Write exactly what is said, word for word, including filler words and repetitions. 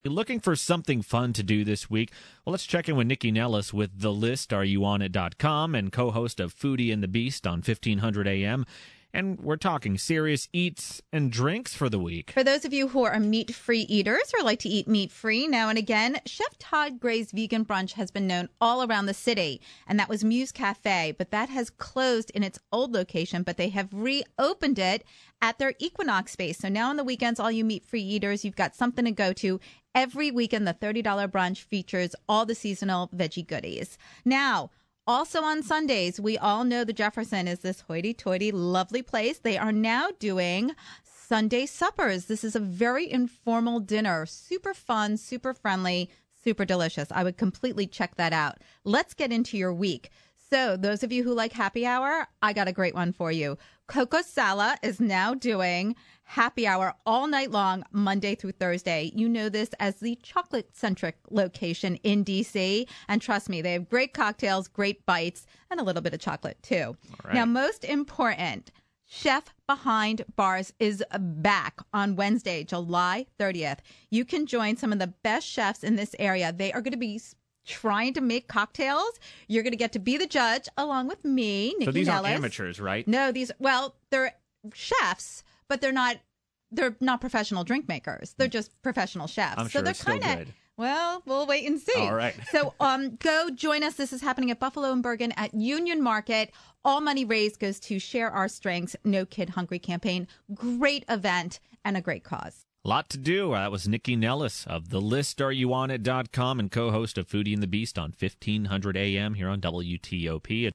You're looking for something fun to do this week? Well, let's check in with Nikki Nellis with the list are you on it dot com and co-host of Foodie and the Beast on fifteen hundred A M. And we're talking serious eats and drinks for the week. For those of you who are meat-free eaters or like to eat meat-free now and again, Chef Todd Gray's Vegan Brunch has been known all around the city. And that was Muse Cafe, but that has closed in its old location, but they have reopened it at their Equinox space. So now on the weekends, all you meat-free eaters, you've got something to go to. Every weekend, the thirty dollars brunch features all the seasonal veggie goodies. Now, also on Sundays, we all know the Jefferson is this hoity-toity, lovely place. They are now doing Sunday suppers. This is a very informal dinner. Super fun, super friendly, super delicious. I would completely check that out. Let's get into your week. So those of you who like happy hour, I got a great one for you. Coco Sala is now doing happy hour all night long, Monday through Thursday. You know this as the chocolate-centric location in D C. And trust me, they have great cocktails, great bites, and a little bit of chocolate, too. Right. Now, most important, Chef Behind Bars is back on Wednesday, July thirtieth. You can join some of the best chefs in this area. They are going to be trying to make cocktails. You're going to get to be the judge along with me, Nikki So these Nellis. aren't amateurs, right? No, these, well, they're chefs, but they're not they're not professional drink makers. They're just professional chefs. I'm so sure they're it's still kind of good. Well, we'll wait and see. All right. So um, go join us. This is happening at Buffalo and Bergen at Union Market. All money raised goes to Share Our Strengths, No Kid Hungry campaign. Great event and a great cause. Lot to do. That was Nikki Nellis of the list are you on it dot com and co-host of Foodie and the Beast on fifteen hundred A M here on W T O P.